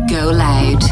Go loud.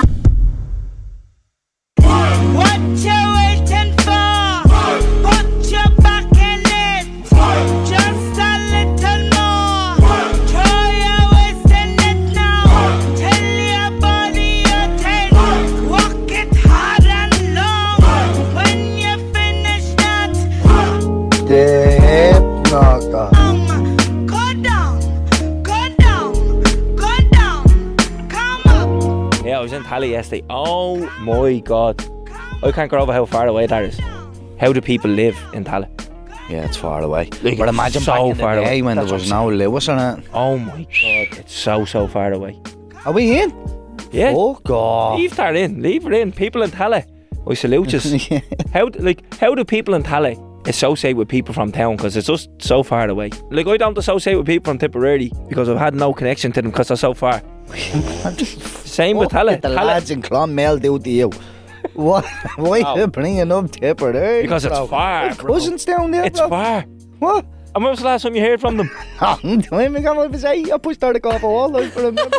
What you waiting for? Put your back in it. Just a little more. Try your waist in it now. Tell your body you're tense. Walk it hard and long. When you finish that, The hip knocker. go down, go down, go down. Come up. Yeah, I was in Tally yesterday. Oh my God. I can't get over how far away that is. How do people live in Tally? Yeah, it's far away. Like, But it's imagine so back in the far day away. when That's there was what no Lewis on it. Oh my God, it's so far away. Are we in? Yeah. Oh, God. Leave that in. Leave it in. People in Tally. I salute you. Yeah. How do people in Tally associate with people from town? Because it's just so far away. Like, I don't associate with people from Tipperary because I've had no connection to them because they're so far. Same with Tally. The Tally- lads in Clonmel do to you. What? Why are you bringing up Tipperary? Because it's bro? far, There's bro. cousins down there, It's bro. far. What? And when was the last time you heard from them? Long time ago, I was 8. I pushed her to go off a wall, like, remember?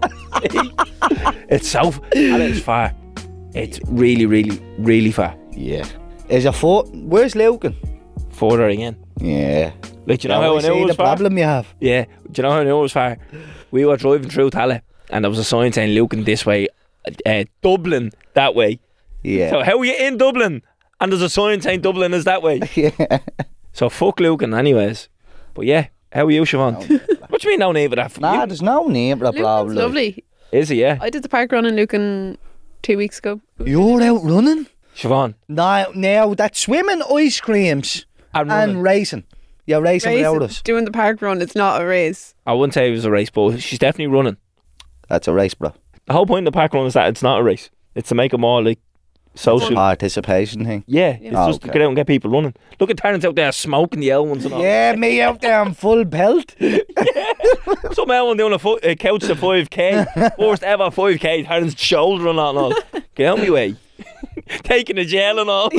It's so and it's far. It's really, really, really far. Yeah. Is your foot? Where's Lucan? Further again. Yeah. Like, do you know how I see knew it the was far? problem you have? Yeah. Do you know how I knew it was far? We were driving through Tally and there was a sign saying Lucan this way, Dublin that way. Yeah. So how are you in Dublin? And there's a sign saying Dublin is that way. Yeah. So fuck Lucan anyways. But yeah, how are you, Siobhan? What do you mean no name for that? Nah, there's no name for the Lucan's problem. lovely. Is he, yeah? I did the park run in Lucan 2 weeks ago. You're out running? Siobhan. Now that's swimming, ice creams, And and running. racing. You're racing without us. Doing the park run, it's not a race. I wouldn't say it was a race, but she's definitely running. That's a race, bro. The whole point of the park run is that it's not a race. It's to make them all like social. Participation thing. Yeah, it's Oh, just to okay. get out and get people running. Look at Terence out there smoking the L ones and all. Yeah, me out there in full belt. Some L one doing a couch to 5k. First ever 5k, Terence shouldering on and all. Get out of my way. Taking a gel and all.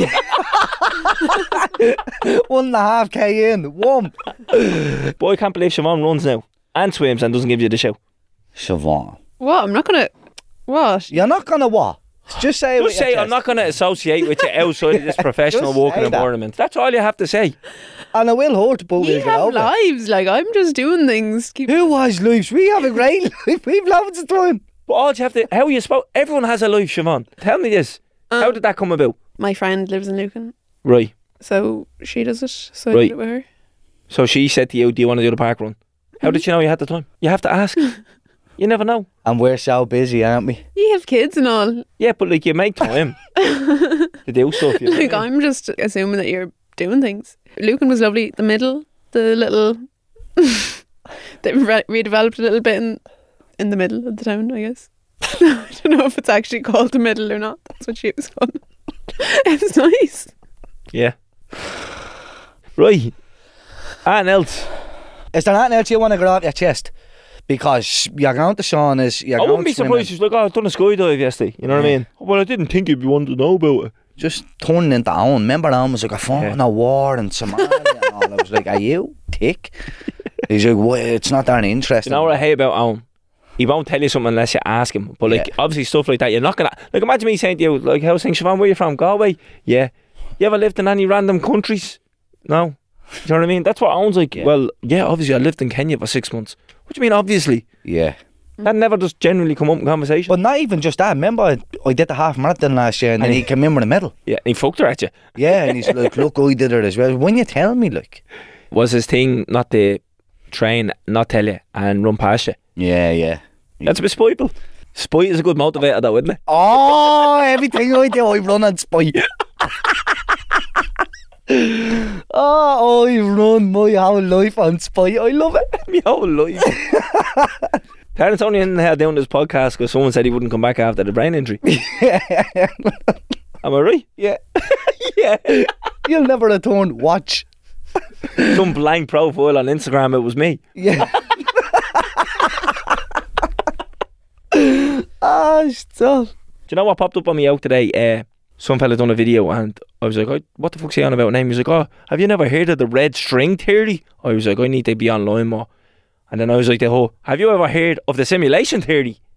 1.5k in. One. Boy, I can't believe Siobhan runs now and swims and doesn't give you the show. Siobhan. What? I'm not gonna. What? You're not gonna what? Just say it with Just your say, I'm chest. not going to associate with you outside of this professional Just working say that. environment. That's all you have to say. And it will hurt, but We we'll get have over it. lives. Like, I'm just doing things. Who has lives? We have a great life. We've loads of time. But all you have to, how are you supposed, everyone has a life, Siobhan. Tell me this. How did that come about? My friend lives in Lucan, Right. so she does it. So I Right. did it with her. So she said to you, do you want to do the park run? How did you know you had the time? You have to ask. You never know. And we're so busy, aren't we? You have kids and all. Yeah, but like you make time to do stuff. You know Like, what I mean? I'm just assuming that you're doing things. Lucan was lovely. The middle, the little. They redeveloped a little bit in the middle of the town, I guess. I don't know if it's actually called the middle or not. That's what she was called. It's nice. Yeah. Right. And else. Is there anything else you want to get off your chest? Because you're going to Shauna's. I wouldn't be surprised. She's like, oh, I've done a skydive yesterday. You know what I mean? Well, I didn't think you'd be wanting to know about it. Just turning into Owen. Remember, Owen was like, I fought Yeah. in a war in Somalia and all. I was like, are you tick? He's like, well, it's not that interesting. You know what I hate about Owen? He won't tell you something unless you ask him. But like, Yeah. obviously stuff like that, you're not gonna. Like, imagine me saying to you, like, how's things, Siobhan? Where you from? Galway? Yeah. You ever lived in any random countries? No. Do you know what I mean? That's what Owen's like. Yeah. Well, yeah, obviously I lived in Kenya for 6 months. What do you mean, obviously? Yeah. That never just generally come up in conversation. But not even just that. Remember, I did the half marathon last year and then he came in with a medal. Yeah, and he fucked her at you. Yeah, and he's like, look, I did it as well. When you tell me, like. Was his thing not to train, not tell you, and run past you? Yeah, yeah. That's a bit spiteful. Spite is a good motivator though, isn't it? Oh, everything I do, I run on spite. Oh, I run my whole life on spite. I love it. My whole life. Terence only in here doing this podcast because someone said he wouldn't come back after the brain injury. Am I right? Yeah. Yeah. You'll never return. Watch. Some blank profile on Instagram, it was me. Yeah. Ah, stop. Do you know what popped up on me out today? Some fella done a video and I was like, oh, what the fuck's he on about name? He was like, oh, have you never heard of the red string theory? I was like, I need to be online more. And then I was like, have you ever heard of the simulation theory?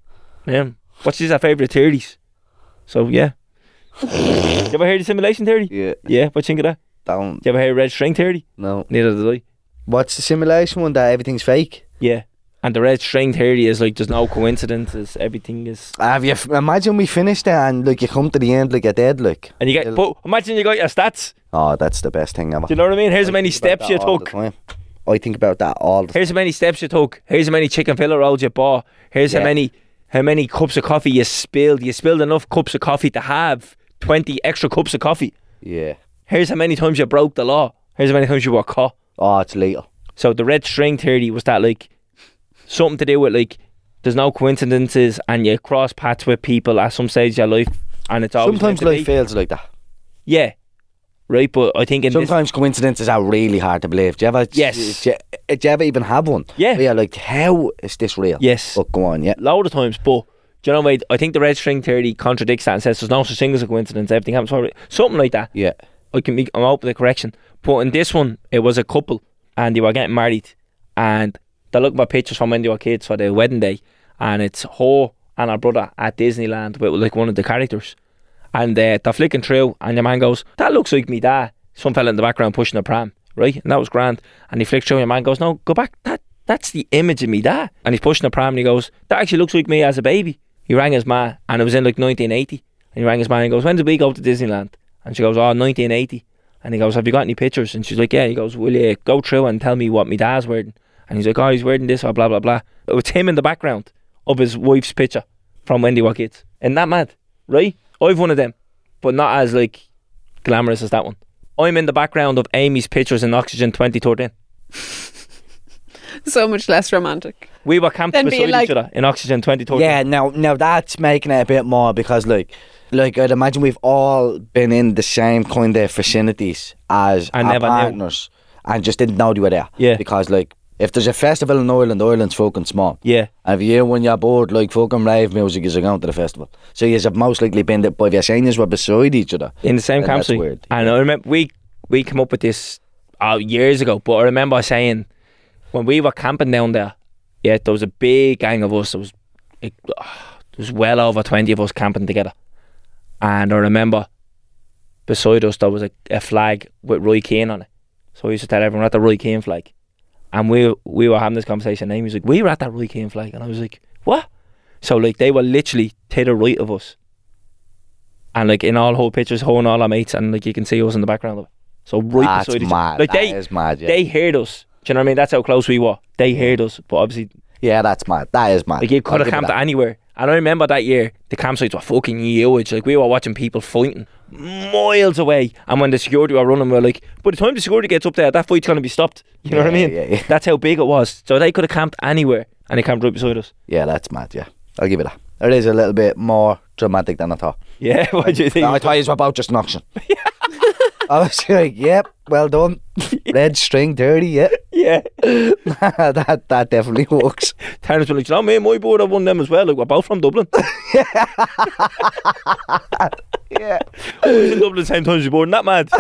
Yeah. What's his favourite theories? So, yeah. You ever heard of simulation theory? Yeah. Yeah, what do you think of that? Don't. You ever heard of red string theory? No. Neither did I. What's the simulation one that everything's fake? Yeah. And the red string theory is like there's no coincidences, everything is... Have you imagine we finished it and like you come to the end like you're dead like. And you get... But imagine you got your stats. Oh, that's the best thing ever. Do you know what I mean? Here's how many think about steps you that all took. the time. I think about that all the time. Here's how many steps you took. Here's how many chicken fillet rolls you bought. Here's Yeah. how many cups of coffee you spilled. You spilled enough cups of coffee to have 20 extra cups of coffee. Yeah. Here's how many times you broke the law. Here's how many times you were caught. Oh, it's lethal. So the red string theory was that like something to do with like there's no coincidences and you cross paths with people at some stage of your life and it's always Sometimes meant to life be. feels like that. Yeah. Right, but I think in Sometimes coincidences are really hard to believe. Do you ever? Yes. Do you ever even have one? Yeah. Where you're like, how is this real? Yes. But go on, yeah. this load of times, but do you know what I think the red string theory contradicts that and says there's no such thing as a coincidence, everything happens for it. Something like that. Yeah. I'm open to correction. But in this one, it was a couple and they were getting married and they're looking at pictures from when they were kids for their wedding day and it's her and her brother at Disneyland with like one of the characters. And they're flicking through and your man goes, that looks like me dad. Some fella in the background pushing a pram, right? And that was grand. And he flicked through and your man goes, no, go back. That's the image of me dad. And he's pushing a pram and he goes, that actually looks like me as a baby. He rang his ma and it was in like 1980. And he rang his ma and he goes, when did we go to Disneyland? And she goes, 1980. And he goes, have you got any pictures? And she's like, yeah. He goes, will you go through and tell me what my dad's wearing? And he's like, he's wearing this or blah, blah, blah. It was him in the background of his wife's picture from when they were kids. Isn't that mad? Right? I've one of them, but not as like glamorous as that one. I'm in the background of Amy's pictures in Oxygen 2013. So much less romantic. We were camped Then beside being like- each other in Oxygen 2013. Yeah, now that's making it a bit more because like I'd imagine we've all been in the same kind of vicinities as I our never knew. partners and just didn't know they were there. Yeah. Because like if there's a festival in Ireland, Ireland's fucking small. Yeah. And if you when you're bored like fucking rave music is going to the festival. So you've most likely been there, but if you're saying you were beside each other. In the same then that's campsite. weird. And I remember we came up with this years ago, but I remember saying when we were camping down there, yeah, there was a big gang of us. There was well over 20 of us camping together. And I remember beside us there was a flag with Roy Keane on it. So I used to tell everyone, we're at the Roy Keane flag. And we were having this conversation and Amy was like, we were at that Roy Keane flag. And I was like, what? So like they were literally to the right of us. And like in all whole pictures, and all our mates, and like you can see us in the background of it. So right That's beside each mad. other. Like That is mad, yeah. they heard us. Do you know what I mean? That's how close we were. They heard us, but obviously Yeah, that's mad. That is mad. like you could I'll have give you camped that. anywhere. And I remember that year the campsites were fucking huge. Like we were watching people fighting miles away, and when the security were running, we were like, by the time the security gets up there, that fight's gonna be stopped. You know what I mean? Yeah. That's how big it was. So they could have camped anywhere, and they camped right beside us. Yeah, that's mad, yeah. I'll give it that. It is a little bit more dramatic than I thought. Yeah, what do you think? No, I thought it was about just an auction. I was like, yep, well done. Red string, dirty, yeah. Yeah. that definitely works. Terence was like, me and my board have won them as well. Like, we're both from Dublin. Yeah. I was in Dublin the same time as you board, not mad.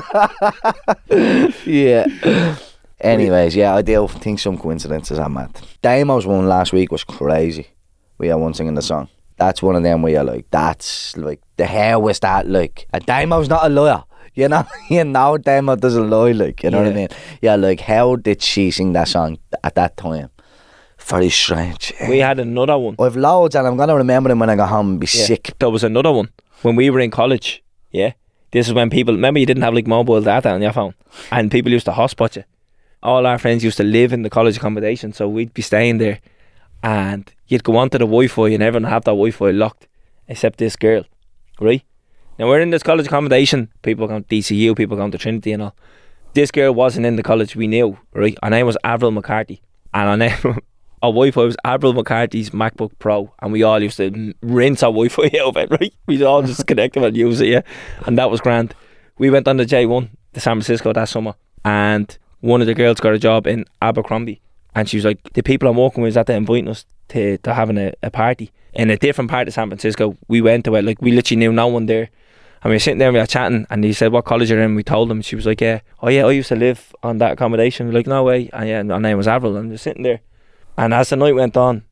Yeah. Anyways, yeah, I do think some coincidences are mad. Damo's one last week was crazy. We had one singing the song. That's one of them where you're like, that's like, the hair was that like, and Damo's not a liar. You know, Damo doesn't lie, like, you know what I Yeah. mean? Yeah, like, how did she sing that song at that time? Very strange. We had another one. I've loads and I'm going to remember them when I go home and be sick. There was another one when we were in college. Yeah. This is when people, remember you didn't have like mobile data on your phone, and people used to hotspot you. All our friends used to live in the college accommodation, so we'd be staying there and you'd go onto the Wi-Fi and everyone have that Wi-Fi locked except this girl, right? Now we're in this college accommodation, people going to DCU, people going to Trinity and all. This girl wasn't in the college, we knew, right? Her name was Avril McCarthy, and her name, our Wi-Fi was Avril McCarthy's MacBook Pro, and we all used to rinse our Wi-Fi out of it, right? We'd all just connect them and use it, yeah? And that was grand. We went on the J1 to San Francisco that summer, and one of the girls got a job in Abercrombie, and she was like, the people I'm working with is that they're inviting us to having a party in a different part of San Francisco. We went to it, like we literally knew no one there, and we were sitting there and we were chatting, and he said, what college you're in? We told him. She was like, yeah, oh yeah, I used to live on that accommodation. We were like, no way. And yeah, and her name was Avril, and we were sitting there, and as the night went on,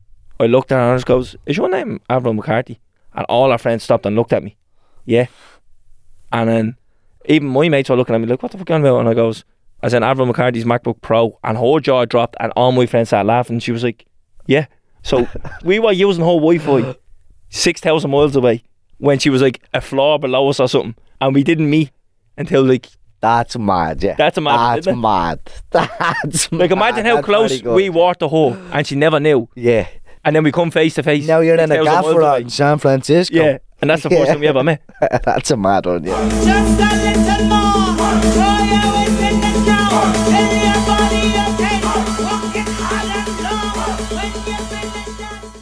I looked at her and I just goes, is your name Avril McCarthy? And all our friends stopped and looked at me. Yeah. And then even my mates were looking at me like, what the fuck are you on about? And I goes, I said Avril McCarthy's MacBook Pro, and her jaw dropped and all my friends started laughing. She was like, yeah. So we were using her Wi-Fi 6,000 miles away when she was like a floor below us or something, and we didn't meet until like... That's mad, yeah. That's mad. That's mad. That's like, imagine how close we were to her, and she never knew. Yeah. And then we come face to face. Now you're in a 6,000 miles gaffer away. in San Francisco. Yeah, and that's the first time we ever met. That's a mad one, yeah. Just a little more. Throw your waist in the now. Tell your body okay. Walk it hard and slow. When you finish that.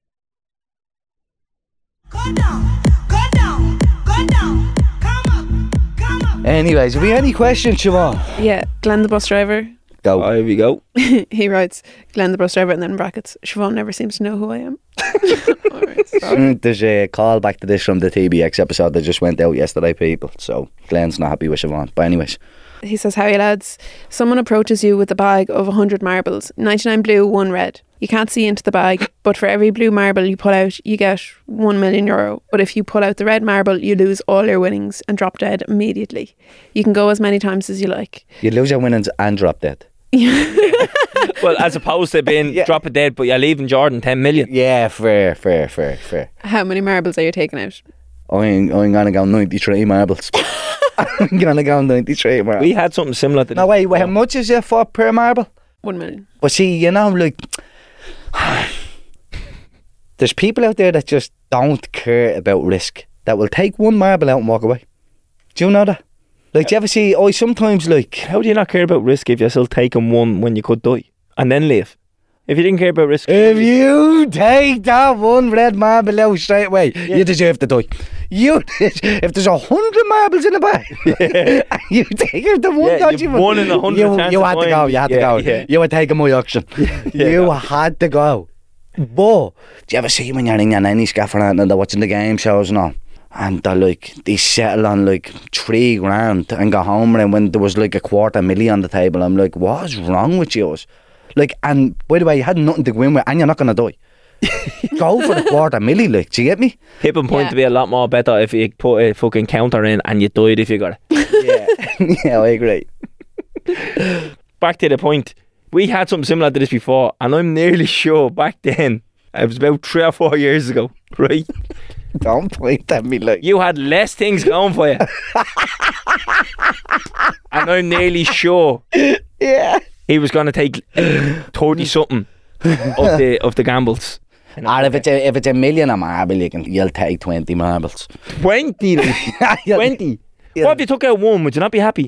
Go down, go down, go down. Come up, come up. Anyways, have we any questions, Siobhan? Yeah, Glenn the bus driver. Go. Oh, here we go. He writes, Glenn the bus driver, and then in brackets, Siobhan never seems to know who I am. Alright, sorry. There's a call back to this from the TBX episode that just went out yesterday, people. So Glenn's not happy with Siobhan. But anyways, He says, "How are you, lads? Someone approaches you with a bag of 100 marbles, 99 blue, 1 red. You can't see into the bag, but for every blue marble you pull out, you get €1 million. But if you pull out the red marble, you lose all your winnings and drop dead immediately. You can go as many times as you like." you lose your winnings and drop dead. Well, as opposed to being Yeah. drop it dead, but you're leaving Jordan 10 million. Yeah, fair. How many marbles are you taking out? I'm gonna go 93 marbles. I'm gonna go 93 marbles. We had something similar to No, wait, how much is it for per marble? 1 million. But see, you know, like, there's people out there that just don't care about risk, that will take one marble out and walk away. Do you know that? Like, do you ever see, I sometimes, like... How do you not care about risk if you're still taking one when you could die and then leave? If you didn't care about risk, If you take that one red marble out straight away, you deserve to die. If there's 100 marbles in the bag, you take the one Yeah, that you've you won in 100 chance you of had to winning. go. You had to Yeah, go. yeah. You were taking my auction. Yeah, You no. had to go. But do you ever see when you're in your nanny scaffer and they're watching the game shows and all, and they're like, they settle on like $3,000 and go home, and when there was like $250,000 on the table, I'm like, what's wrong with you? Like, and by the way, you had nothing to win with, and you're not gonna die. Go for the $250,000, like, do you get me? tipping point Yeah. to be a lot more better if you put a fucking counter in and you died if you got it. Yeah, yeah, I agree. Back to the point, we had something similar to this before, and I'm nearly sure back then, it was about 3 or 4 years ago, right? Don't point at me like. You had less things going for you. And I'm nearly sure Yeah. he was going to take 30 something of the gambles. Or if it's a million a marble, you'll take 20 marbles. 20, like, 20. Yeah. What if you took out one? Would you not be happy?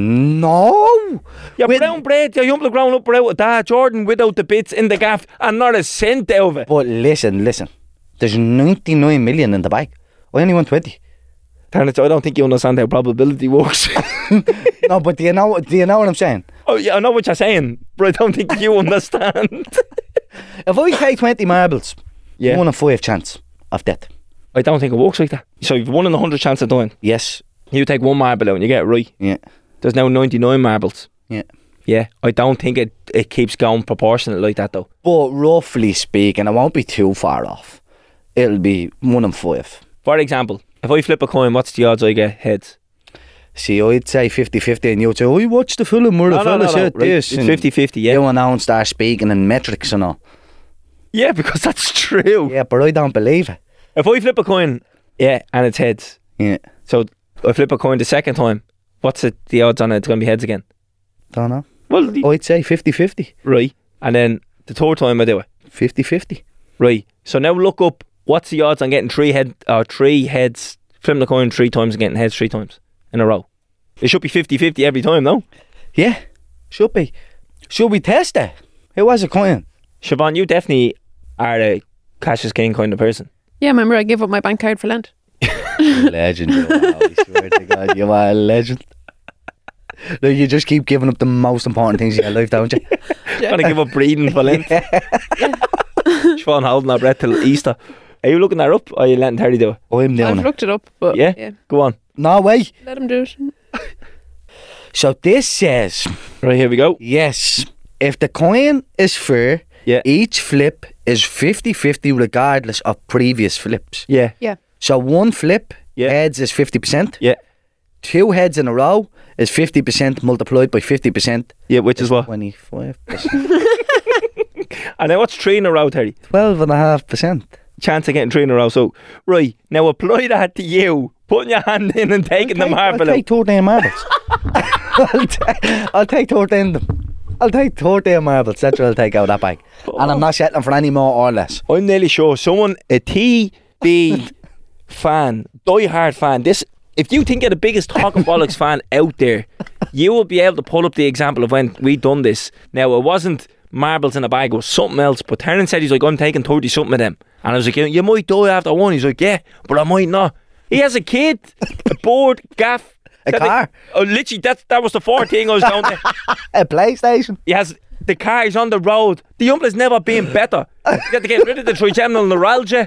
No. Your Wait. brown bread, your young grown up without that, Jordan without the bits in the gaff, and not a cent out of it. But listen. There's 99 million in the bag. I only want 20. Darn it, I don't think you understand how probability works. No, but do you know what I'm saying? Oh yeah, I know what you're saying, but I don't think you understand. If I take 20 marbles, Yeah. 1 in 5 chance of death. I don't think it works like that. So you've 1 in 100 chance of dying. Yes. You take 1 marble out and you get it right. Yeah. There's now 99 marbles. Yeah. Yeah, I don't think it keeps going proportionate like that though. But roughly speaking, it won't be too far off. It'll be 1 in 5. For example, if I flip a coin, what's the odds I get heads? See, I'd say 50-50, and you'd say, I watched the film where the fella said right. this. It's and 50-50, yeah. You and now start speaking in metrics and all. Yeah, because that's true. Yeah, but I don't believe it. If I flip a coin, yeah, and it's heads. Yeah. So I flip a coin the second time, what's the odds on it? It's going to be heads again. Don't know. Well, I'd say 50-50. right. And then the third time I do it. 50-50. Right. So now look up what's the odds on getting 3 heads, flipping the coin 3 times and getting heads 3 times in a row. It should be 50-50 every time, no? Yeah, should be. Should we test it? Who was a coin? Siobhan, you definitely are a cash is king kind of person. Yeah, remember I gave up my bank card for Lent. Legend, you are. I swear to God, you are a legend. No, you just keep giving up the most important things in your life, don't you? Gonna give up breathing for Lent. Siobhan holding her breath till Easter. Are you looking that up or are you letting Terry do it? I'm doing I've it. looked it up, but Yeah? yeah, Go on. No way. let him do it. So this says, Right, here we go. yes, if the coin is fair, Yeah. Each flip is 50-50 regardless of previous flips. Yeah. Yeah. So one flip, Yeah. heads is 50%. Yeah. 2 heads in a row is 50% multiplied by 50%. Yeah, which is what? 25%. And now what's 3 in a row, Terry? 12.5%. Chance of getting 3 in a row. So, right, now apply that to you. Putting your hand in and taking the marble I'll out. take 13 marbles. I'll take 13 of them. I'll take 13 marbles. That's what I'll take out of that bag. And I'm not settling for any more or less. I'm nearly sure someone, a TB fan, die-hard fan, this, if you think you're the biggest Talking Bollocks fan out there, you will be able to pull up the example of when we done this. Now, it wasn't marbles in a bag, it was something else. But Terence said, he's like, I'm taking 30 something of them. And I was like, you might die after one. He's like, yeah, but I might not. He has a kid, a board, gaff. A car. Literally, that was the 4th thing I was down there. A PlayStation. He has the car, he's on the road. The young has never been better. You have to get rid of the trigeminal neuralgia.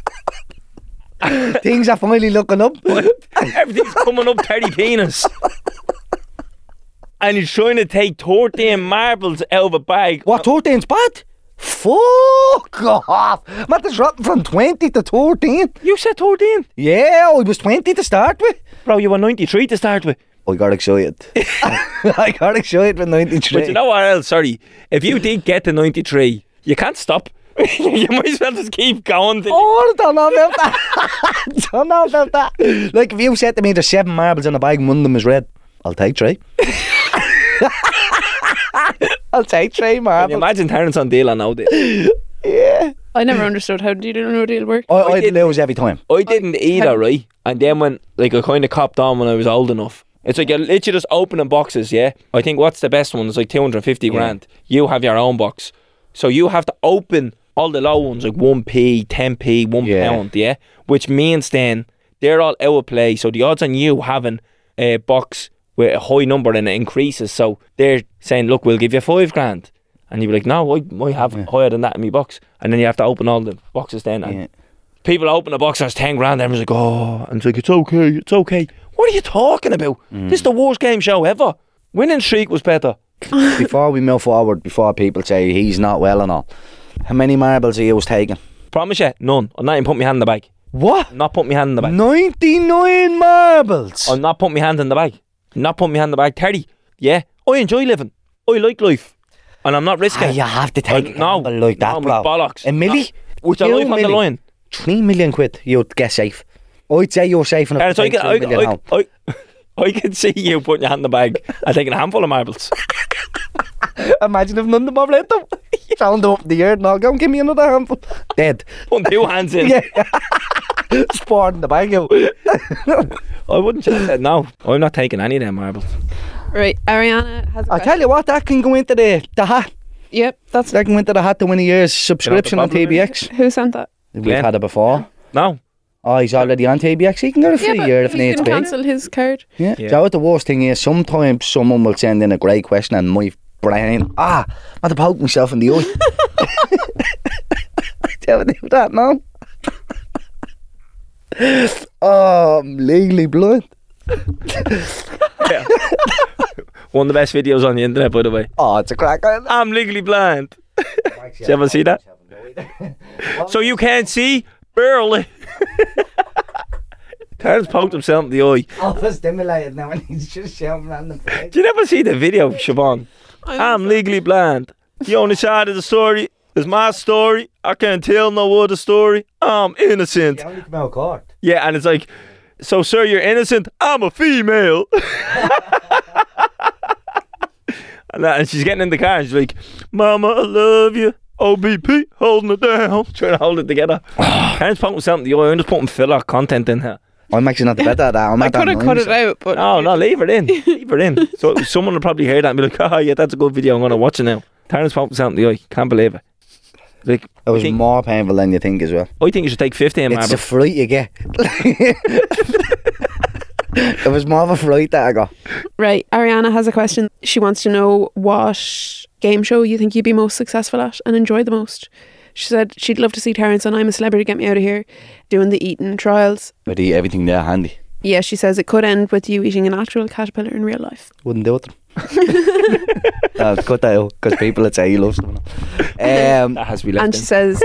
Things are finally looking up. Everything's coming up 30 penis. And he's trying to take 13 marbles out of a bag. What, 13's bad? Fuck off. Man, it's dropping from 20 to 13. You said 13? Yeah, I was 20 to start with. Bro, you were 93 to start with. I got excited. I got excited with 93. But you know what else? Sorry. If you did get to 93, you can't stop. You might as well just keep going. Oh, I don't know about that. Don't know about that. Like, if you said to me there's 7 marbles in a bag and one of them is red, I'll take 3. I'll take 3 Can you marbles. imagine Terence on deal on no deal? Yeah. I never understood how did you know deal work. I'd lose every time. I didn't either, right? And then when, like, I kind of copped on when I was old enough. It's like you're literally just opening boxes, yeah? I think what's the best one is like 250 grand. You have your own box. So you have to open all the low ones, like 1p, 10p, £1, yeah? Which means then they're all out of play. So the odds on you having a box with a high number and it increases. So they're saying, look, we'll give you 5 grand. And you'd be like, no, I might have higher than that in my box. And then you have to open all the boxes then. And people open a box that's 10 grand. Everyone's like, oh. And it's like, it's okay. What are you talking about? This is the worst game show ever. Winning streak was better. Before we move forward, before people say he's not well and all, how many marbles are you taking? Promise you, none. I'm not even putting my hand in the bag. What? I'm not putting my hand in the bag. 99 marbles. I'm not putting my hand in the bag. I'm not putting my hand in the bag. 30. Yeah. I enjoy living. I like life. And I'm not risking it. You have to take a gamble like that, no, bro. bollocks. A milli? With your life on the line. 3 million quid, you'd get safe. I'd say you're safe enough to take 3 million home. I can see you putting your hand in the bag and taking a handful of marbles. Imagine if none of them have let them. Found them up in the air and I'll go and give me another handful. Dead. Putting 2 hands in. Yeah. Sport in the bag out. I wouldn't have said no. I'm not taking any of them marbles. Right, Ariana has a I'll tell you what, that can go into the hat. Yep, that's That can go into the hat to win a year's subscription on bottom of it? TBX. who sent that. We've Glenn. had it before. No. Oh, he's already on TBX. He can get a free but year if he he needs can to be. cancel his card. Yeah. Yeah. So what the worst thing is, sometimes someone will send in a great question and my brain, I'm to poke myself in the eye. Do you ever do that, no? Oh, I'm legally blind. Yeah. One of the best videos on the internet, by the way. Oh, it's a crack. I'm legally blind. Did you ever see that? So you can't see? Barely. Terence poked himself in the eye. Overstimulated now and he's just shouting random things. Did you ever see the video, Siobhan? I'm legally blind. The only side of the story is my story. I can't tell no other story. I'm innocent. You only come out of court. Yeah, and it's like, so sir, you're innocent. I'm a female. And she's getting in the car and she's like, Mama, I love you. OBP, holding it down. Trying to hold it together. Terence poked himself in the eye. I'm just putting filler content in here. I'm actually not the better at that. I'm I not that could have cut it annoying. out, but No, leave it in. Leave it in. So someone will probably hear that and be like, oh yeah, that's a good video. I'm going to watch it now. Terence poked himself in the eye. Can't believe it. Like, It was I think- more painful than you think as well. I think you should take 15 It's a marbles. fright you get. It was more of a fright that I got. right. Ariana has a question. She wants to know what game show you think you'd be most successful at and enjoy the most. She said she'd love to see Terence on I'm a Celebrity, Get Me Out of Here doing the eating trials. I'd eat everything there handy. Yeah, she says it could end with you eating an actual caterpillar in real life. Wouldn't do it. Cut that out, because people would say he loves them. That has to be left And in. she says,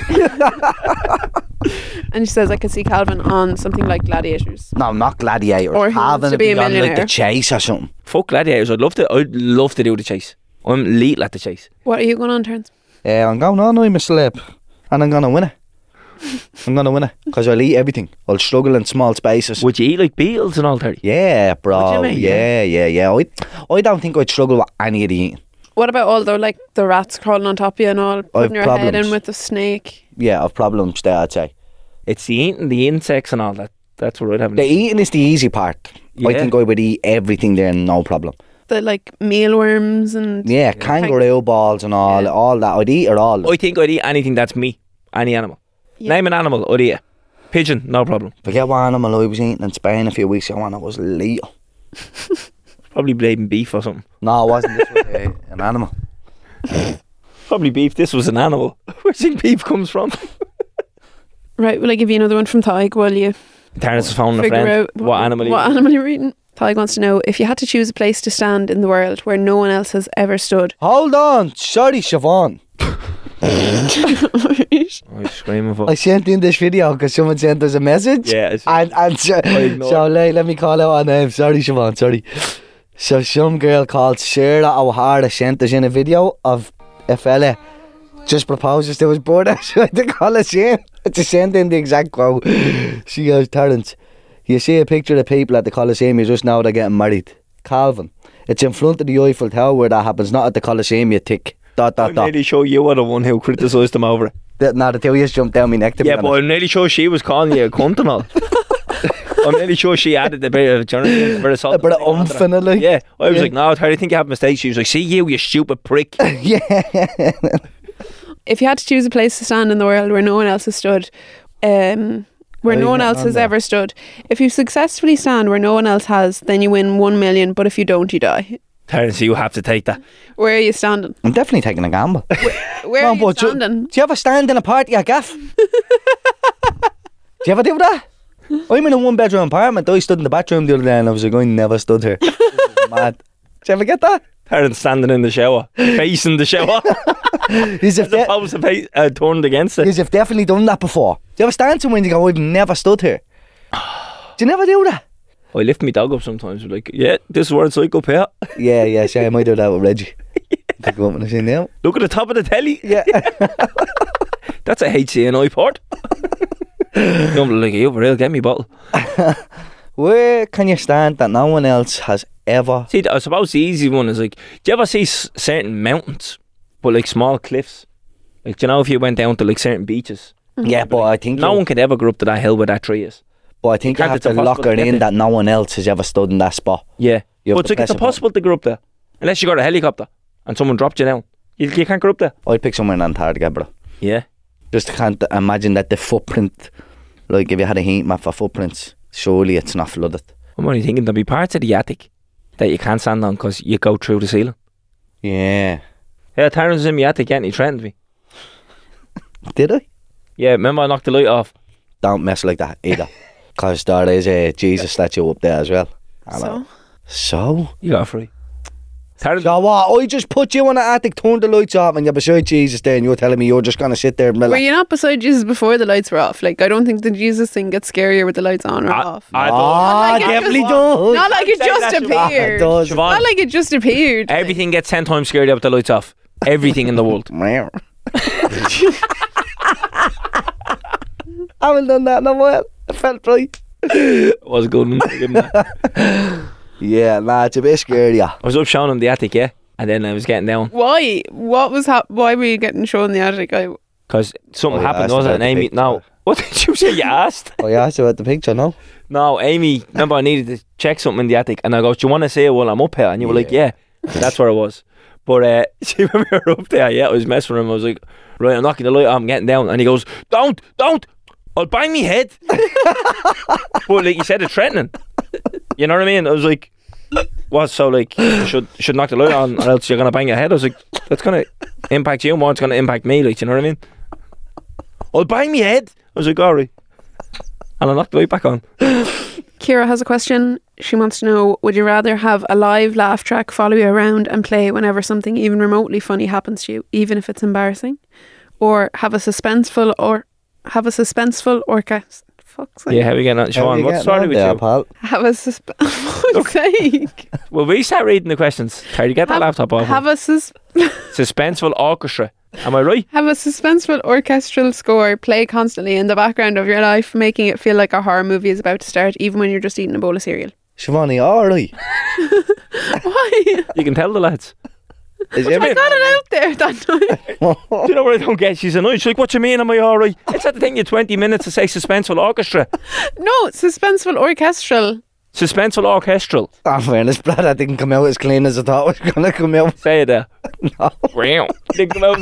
I could see Calvin on something like Gladiators. No, not Gladiators. Or he wants Calvin to would be a on like The millionaire. Chase or something. Fuck Gladiators. I'd love to do the chase. I'm lethal at the chase. What are you going on, Terence? I'm going on, I'm a celeb. And I'm going to win it. I'm going to win it. Because I'll eat everything. I'll struggle in small spaces. Would you eat like beetles and all, Terry? Yeah, bro. Would you, mate? Yeah. I don't think I'd struggle with any of the eating. What about all the rats crawling on top of you and all, putting your head problems. in with the snake? Yeah, I've problems there, I'd say. It's the eating, the insects and all that. That's what I'd have. The eating is the easy part. I Yeah. think I would eat everything there, no problem. The like mealworms and Yeah, kangaroo balls and all that. I'd eat it all. I think I'd eat anything that's me. Any animal. Yeah. Name an animal, I'd eat it. Pigeon, no problem. Forget what animal I was eating in Spain a few weeks ago and it was lethal. Probably blaming beef or something. No, it wasn't. This was an animal. Probably beef. This was an animal. Where do you think beef comes from? Right, will I give you another one from Tig while you Terence is phoning a figure friend. out What animal what you animal you're eating? Tig wants to know, if you had to choose a place to stand in the world where no one else has ever stood. Hold on. Sorry, Siobhan. I'm screaming for. I sent in this video because someone sent us a message. Yeah, it's- And so ignored let me call out her name. Sorry, Siobhan, sorry. So some girl called Sarah O'Hara sent us in a video of a fella just proposes to his brother. So I had to call us in to send in the exact quote. She goes, Terence, you see a picture of people at the Coliseum, you just know they're getting married. Calvin, it's in front of the Eiffel Tower where that happens, not at the Coliseum, you tick. ... I'm nearly sure you were the one who criticised them over it. Now the two years jumped down my neck to be Yeah, but honest. I'm nearly sure she was calling you a cunt and all. I'm nearly sure she added a bit of journalism, a bit of salt. A bit of oomph in it, like. Yeah, I was Yeah. like, no, Terry, I think you have mistakes. She was like, see you stupid prick. Yeah. If you had to choose a place to stand in the world where no one else has stood, where no one else has ever stood, if you successfully stand where no one else has, then you win 1 million, but if you don't, you die. Terence, you have to take that. Where are you standing? I'm definitely taking a gamble. Where are you standing? Do you ever stand in a party at Gaff? Do you ever do that? I'm in a 1-bedroom apartment. I stood in the bathroom the other day and I was like, I never stood here. This is mad. Did you ever get that? Terence standing in the shower, facing the shower, As if, as opposed to turned against it. you've definitely done that before. Do you ever stand somewhere and you go, I've never stood here? Do you never do that? I lift my dog up sometimes. I'm like, yeah, this is where it's like up here. Yeah, sure, I might do that with Reggie. Pick him up and I say, no. Look at the top of the telly. Yeah. That's a HCNI port. I'm like, you for real, get me bottle. Where can you stand that no one else has ever... See, I suppose the easy one is like, do you ever see certain mountains, but like small cliffs? Like, do you know if you went down to like certain beaches? Yeah, but I think... No one could ever go up to that hill where that tree is. But I think you can't, have it's to impossible lock to it get in there. that no one else has ever stood in that spot. Yeah. You have But it's to like, it's press a button. impossible to go up there. Unless you got a helicopter and someone dropped you down. You can't go up there. I'd pick somewhere in Antarctica, bro. Yeah. Just can't imagine that the footprint, like if you had a heat map for footprints, surely it's not flooded. I'm only thinking there'll be parts of the attic that you can't stand on because you go through the ceiling. Yeah. Yeah, Terence was in my attic and he threatened me. Did I? Yeah, remember I knocked the light off? Don't mess like that either. Because there is a Jesus statue up there as well. So? You got free. Terence, So what? I just put you in the attic, turned the lights off, and you're beside Jesus there, and you're telling me you're just going to sit there and Were relax. you not beside Jesus before the lights were off? Like, I don't think the Jesus thing gets scarier with the lights on or off. I don't. Like it definitely just- does. Not like it Say just that, Siobhan. appeared. It does. Siobhan, Not like it just appeared. everything gets 10 times scarier with the lights off. Everything in the world. I haven't done that in a while. I felt right. Was a good one. Give him that. Yeah, nah, it's a bit scary, yeah. I was up showing him the attic, yeah, and then I was getting down Why? What was why were you getting shown the attic? because something Oh, you happened, asked wasn't it? about And the Amy, picture. no, what did you say? You asked? Oh, yeah, I asked about the picture, no? No, Amy. Remember, I needed to check something in the attic, and I go, "Do you want to see it while I'm up here?" And you were like, "Yeah." That's where it was. But see, when we were up there, yeah, I was messing with him. I was like, "Right, I'm knocking the light off. I'm getting down," and he goes, "Don't! I'll bang me head." But like he said, it threatening. You know what I mean? I was like, "What?" So like, you should knock the light on, or else you're gonna bang your head. I was like, "That's gonna impact you more. It's gonna impact me." Like, you know what I mean? I'll bang me head. I was like, "Alright," and I knocked the light back on. Kira has a question. She wants to know, would you rather have a live laugh track follow you around and play whenever something even remotely funny happens to you, even if it's embarrassing? Or have a suspenseful orchestra? Fuck's sake. Yeah, how are we getting on? Siobhan, what's started with you? Pal? Have a fuck's sake. Will we start reading the questions? Terry, get that laptop off. Have a Suspenseful orchestra. Am I right? Have a suspenseful orchestral score play constantly in the background of your life, making it feel like a horror movie is about to start, even when you're just eating a bowl of cereal. Siobhan, alright. Why? You can tell the lads. Is I got it out there that time. Do you know what I don't get? She's annoyed. She's like, what you mean, am I alright? It's at the thing, you 20 minutes to say suspenseful orchestra. No, suspenseful orchestral. Suspenseful orchestral. In fairness, Brad, that didn't come out as clean as I thought it was going to come out. Say it there. No. Wow. Didn't come out.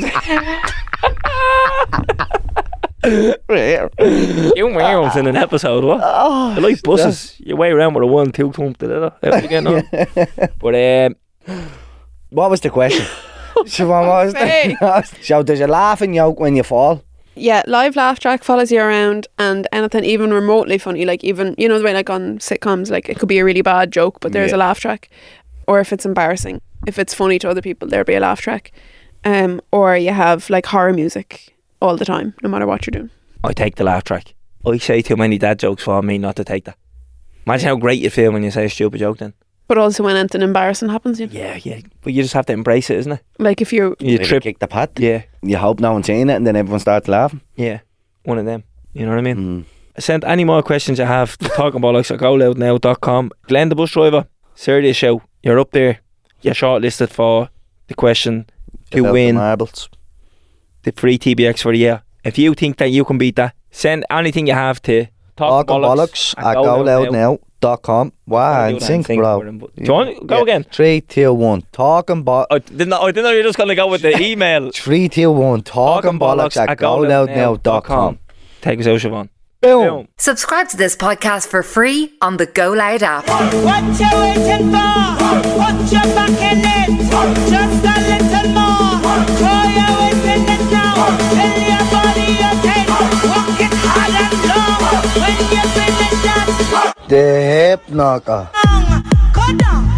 You wheels in an episode, what? Oh, I like buses. You weigh around with a 1-2 thump. How you getting on? But what was the question? Siobhan, what was the So there's a laughing yoke when you fall. Yeah, live laugh track follows you around, and anything even remotely funny, like even, you know, the way like on sitcoms, like it could be a really bad joke, but there's a laugh track. Or if it's embarrassing, if it's funny to other people, there'll be a laugh track. Or you have like horror music all the time, no matter what you're doing. I take the laugh track. I say too many dad jokes for me not to take that. Imagine how great you feel when you say a stupid joke then. But also when anything embarrassing happens, you know? Yeah. But you just have to embrace it, isn't it? Like if you trip. Kick the pad. Yeah. You hope no one's saying it and then everyone starts laughing. Yeah. One of them. You know what I mean? Send any more questions you have to talkingbollocks@goloudnow.com. Glenn the bus driver, serious show. You're up there. You're shortlisted for the question to About win the marbles. the free TBX for the year. If you think that you can beat that, send anything you have to talkingbollocks@goloudnow.com. Wow, in sync, bro. Do you want to go again? 3, 2, 1. I didn't know you were just going to go with the email. 3, 2, 1. talkingbollocks@goloudnow.com. Take us out, Siobhan. Boom. Subscribe to this podcast for free on the Go Loud app. What you waiting for? Put your back in it. Just a little more. Throw your weight in it now. Fill your body okay. Walk it hard and long. When you finish that, The hip knocker. go down.